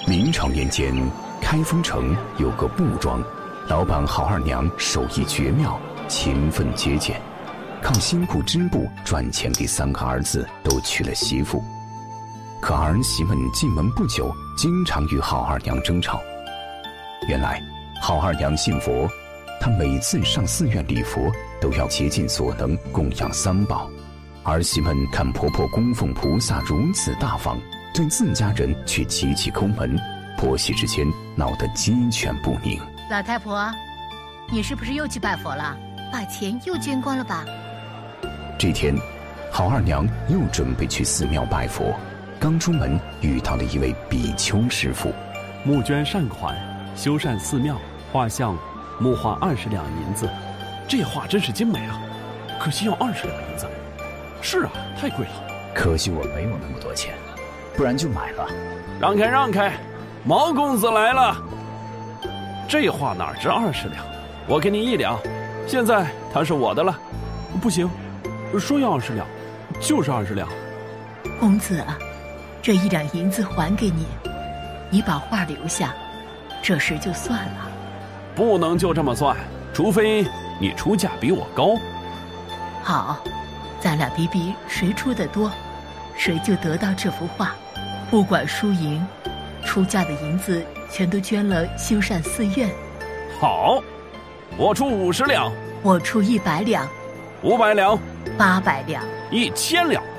明朝年间，开封城有个布庄，老板郝二娘手艺绝妙，勤奋节俭，靠辛苦织布赚钱，给3个儿子都娶了媳妇。可儿媳们进门不久，经常与郝二娘争吵。原来郝二娘信佛，她每次上寺院礼佛都要竭尽所能供养3宝。儿媳们看婆婆供奉菩萨如此大方，对自家人却极其抠门，婆媳之间闹得鸡犬不宁。 老太婆，你是不是又去拜佛了？把钱又捐光了吧？ 这天，郝二娘又准备去寺庙拜佛，刚出门遇到了一位比丘师傅。 募捐善款，修缮寺庙，画像，木画20两银子。这画真是精美啊，可惜要20两银子。是啊，太贵了。 可惜我没有那么多钱，不然就买了。 让开让开，毛公子来了。这画哪值20两？我给你1两，现在它是我的了。不行，说要20两，就是20两。 公子啊，这1两银子还给你，你把画留下，这事就算了。 不能就这么算，除非你出价比我高。 好，咱俩比比谁出的多，谁就得到这幅画。不管输赢，出价的银子全都捐了修缮寺院。 好，我出50两， 我出100两 ，500两 ，800两 ，1000两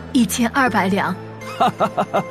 ，1200两。 哈哈哈哈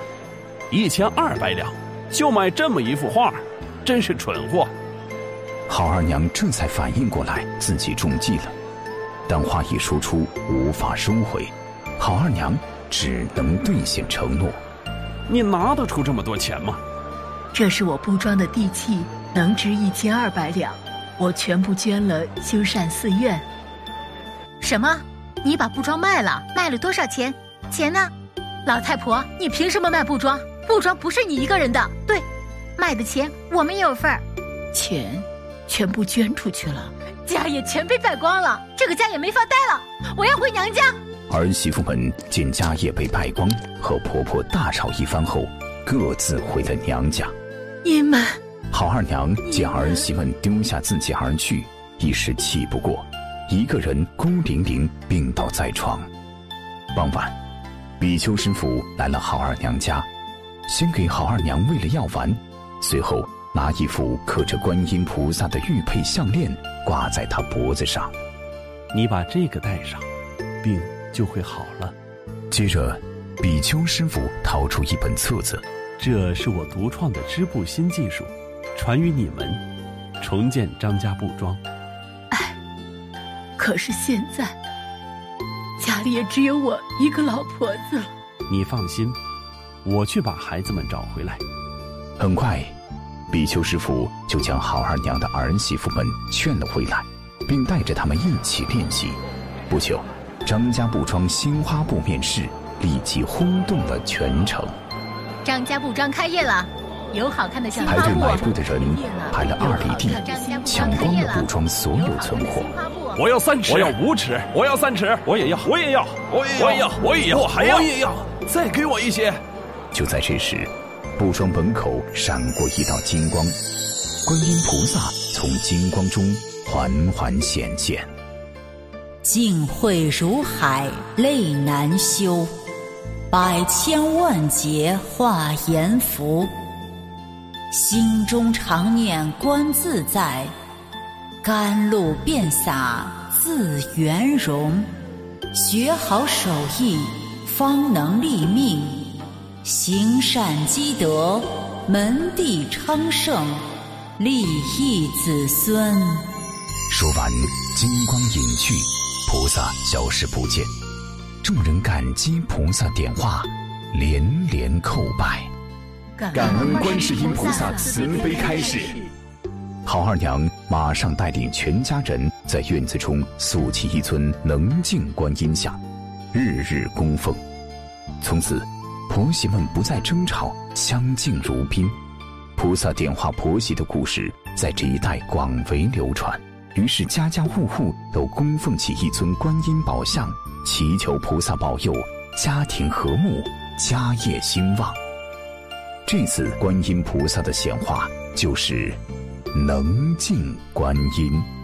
，1200两就买这么一幅画，真是蠢货。 郝二娘这才反应过来自己中计了，但话一说出无法收回，郝二娘只能兑现承诺。 你拿得出这么多钱吗？ 这是我布庄的地契，能值1200两，我全部捐了修缮寺院。什么？你把布庄卖了？卖了多少钱？钱呢？老太婆，你凭什么卖布庄？布庄不是你一个人的。对，卖的钱我们也有份儿。钱全部捐出去了，家也全被败光了，这个家也没法待了，我要回娘家。 儿媳妇们见家业被败光，和婆婆大吵一番后，各自回了娘家。 你们…… 郝二娘见儿媳们丢下自己而去，一时气不过，一个人孤零零病倒在床。傍晚，比丘师傅来了郝二娘家，先给郝二娘喂了药丸，随后拿一副刻着观音菩萨的玉佩项链挂在她脖子上。 你把这个戴上，病就会好了。 接着，比丘师傅掏出一本册子， 这是我独创的织布新技术，传于你们，重建张家布庄。 哎，可是现在家里也只有我一个老婆子了。 你放心，我去把孩子们找回来。 很快，比丘师傅就将郝二娘的儿媳妇们劝了回来，并带着他们一起练习。不久，张家布庄新花布面世立即轰动了全城。 张家布庄开业了，有好看的新花布。 排队买布的人排了2里地，抢光了布庄所有存货。 我要3尺，我要5尺，我要3尺，我也要，我也要，我也要，我也要，我还要，我也要，再给我一些。 就在这时，布庄门口闪过一道金光，观音菩萨从金光中缓缓显现。 净慧如海，泪难休，百千万劫化阎浮。心中常念观自在，甘露遍洒自圆融。学好手艺，方能立命，行善积德，门第昌盛，利益子孙。 说完，金光隐去，菩萨消失不见。众人感激菩萨点化，连连叩拜。 感恩观世音菩萨慈悲开示。 郝二娘马上带领全家人在院子中塑起一尊能静观音像，日日供奉。从此，婆媳们不再争吵，相敬如宾。菩萨点化婆媳的故事在这一带广为流传，于是家家户户都供奉起一尊观音宝像，祈求菩萨保佑家庭和睦，家业兴旺。 这次观音菩萨的显化就是能静观音。